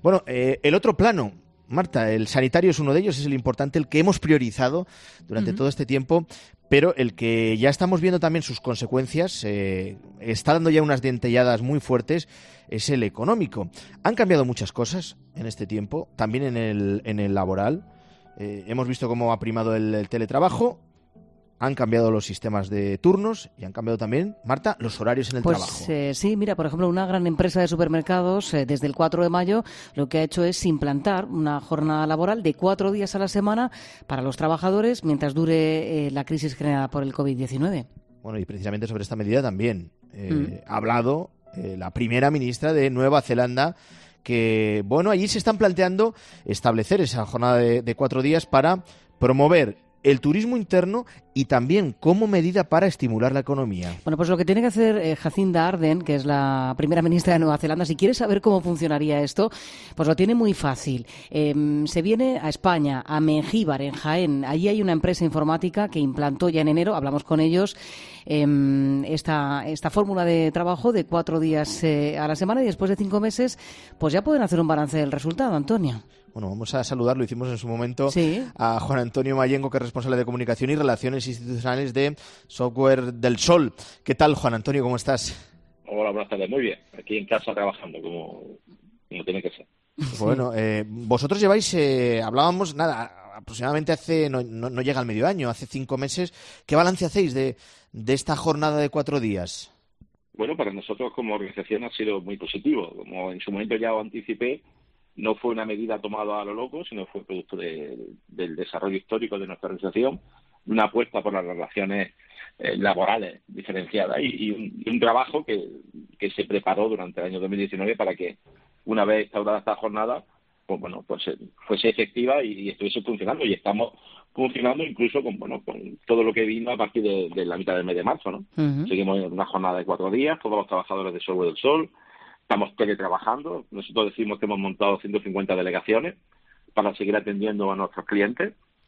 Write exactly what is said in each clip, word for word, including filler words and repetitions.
Bueno, eh, el otro plano, Marta, el sanitario es uno de ellos, es el importante, el que hemos priorizado durante uh-huh. todo este tiempo, pero el que ya estamos viendo también sus consecuencias, eh, está dando ya unas dentelladas muy fuertes, es el económico. Han cambiado muchas cosas en este tiempo, también en el, en el laboral. Eh, hemos visto cómo ha primado el, el teletrabajo. Han cambiado los sistemas de turnos y han cambiado también, Marta, los horarios en el pues, trabajo. Eh, sí, mira, por ejemplo, una gran empresa de supermercados eh, desde el cuatro de mayo lo que ha hecho es implantar una jornada laboral de cuatro días a la semana para los trabajadores mientras dure eh, la crisis generada por el covid diecinueve. Bueno, y precisamente sobre esta medida también eh, mm. ha hablado eh, la primera ministra de Nueva Zelanda, que, bueno, allí se están planteando establecer esa jornada de, de cuatro días para promover el turismo interno y también como medida para estimular la economía. Bueno, pues lo que tiene que hacer eh, Jacinda Ardern, que es la primera ministra de Nueva Zelanda, si quiere saber cómo funcionaría esto, pues lo tiene muy fácil. Eh, se viene a España, a Mengíbar, en Jaén. Allí hay una empresa informática que implantó ya en enero, hablamos con ellos, eh, esta, esta fórmula de trabajo de cuatro días eh, a la semana, y después de cinco meses, pues ya pueden hacer un balance del resultado, Antonio. Bueno, vamos a saludarlo, hicimos en su momento sí. a Juan Antonio Mayengo, que es responsable de comunicación y relaciones institucionales de Software del Sol. ¿Qué tal, Juan Antonio? ¿Cómo estás? Hola, buenas tardes. Muy bien. Aquí en casa trabajando, como, como tiene que ser. Bueno, eh, vosotros lleváis, eh, hablábamos, nada, aproximadamente hace, no, no, no llega al medio año, hace cinco meses. ¿Qué balance hacéis de, de esta jornada de cuatro días? Bueno, para nosotros como organización ha sido muy positivo. Como en su momento ya os anticipé, no fue una medida tomada a lo loco, sino fue producto de, del desarrollo histórico de nuestra organización, una apuesta por las relaciones eh, laborales diferenciadas y, y, un, y un trabajo que, que se preparó durante el año dos mil diecinueve para que, una vez instaurada esta jornada, pues bueno, pues fuese efectiva y, y estuviese funcionando. Y estamos funcionando incluso con bueno con todo lo que vino a partir de, de la mitad del mes de marzo, ¿no? Uh-huh. Seguimos en una jornada de cuatro días, todos los trabajadores de Software del Sol. Estamos teletrabajando. Nosotros decimos que hemos montado ciento cincuenta delegaciones para seguir atendiendo a nuestros clientes.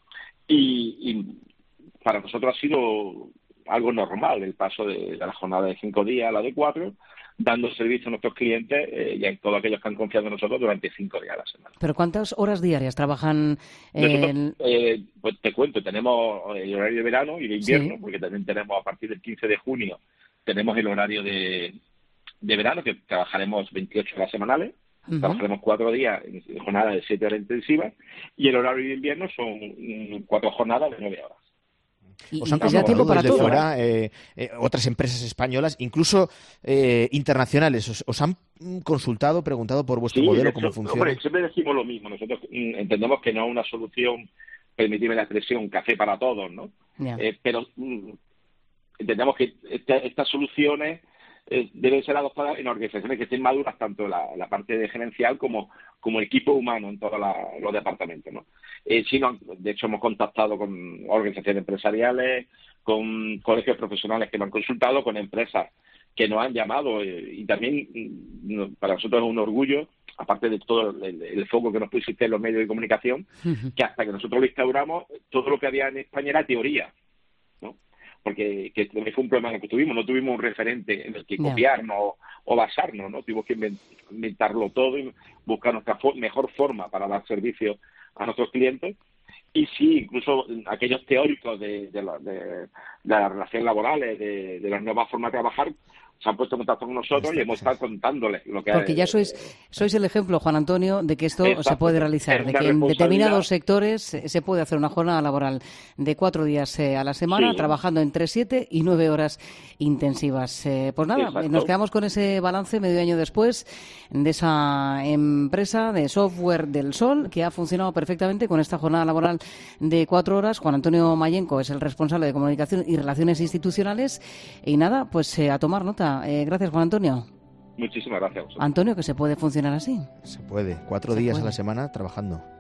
Y, y para nosotros ha sido algo normal el paso de, de la jornada de cinco días a la de cuatro, dando servicio a nuestros clientes eh, y a todos aquellos que han confiado en nosotros durante cinco días a la semana. ¿Pero cuántas horas diarias trabajan? Nosotros, en... eh, pues te cuento, tenemos el horario de verano y de invierno, ¿sí? Porque también tenemos a partir del quince de junio, tenemos el horario de... de verano, que trabajaremos veintiocho horas semanales, uh-huh. Trabajaremos cuatro días en jornadas de siete horas intensivas, y el horario de invierno son cuatro jornadas de nueve horas. Y, Os han y tiempo para desde todo, fuera eh, eh, otras empresas españolas, incluso eh, internacionales, os, os han consultado, preguntado por vuestro sí, modelo, eso, cómo funciona. Hombre, siempre decimos lo mismo. Nosotros mm, entendemos que no es una solución, permitidme la expresión, café para todos, ¿no? Yeah. Eh, pero mm, entendemos que este, estas soluciones eh, deben ser adoptadas en organizaciones que estén maduras, tanto la, la parte de gerencial como como equipo humano en todos la, los departamentos, ¿no? Eh, sí, no, de hecho hemos contactado con organizaciones empresariales, con colegios profesionales que nos han consultado, con empresas que nos han llamado eh, y también mm, para nosotros es un orgullo, aparte de todo el, el foco que nos pusiste en los medios de comunicación, uh-huh. que hasta que nosotros lo instauramos, todo lo que había en España era teoría, ¿no? Porque que fue un problema en el que tuvimos, no tuvimos un referente en el que copiarnos yeah. o, o basarnos, ¿no? Tuvimos que inventarlo todo y buscar nuestra for- mejor forma para dar servicio a nuestros clientes. Y sí, incluso aquellos teóricos de, de, la, de, de las relaciones laborales, de, de las nuevas formas de trabajar, se han puesto en contacto con nosotros y hemos estado contándoles lo que Porque ya sois sois el ejemplo, Juan Antonio, de que esto Exacto. se puede realizar, de que en determinados sectores se puede hacer una jornada laboral de cuatro días eh, a la semana, sí. trabajando entre siete y nueve horas intensivas. Eh, pues nada, Exacto. nos quedamos con ese balance medio año después de esa empresa de Software del Sol que ha funcionado perfectamente con esta jornada laboral de cuatro horas. Juan Antonio Mayenco es el responsable de comunicación y relaciones institucionales. Y nada, pues eh, a tomar nota. Eh, gracias, Juan Antonio. Muchísimas gracias a vosotros. Antonio, que se puede funcionar así. Se puede. Cuatro se días puede. a la semana trabajando.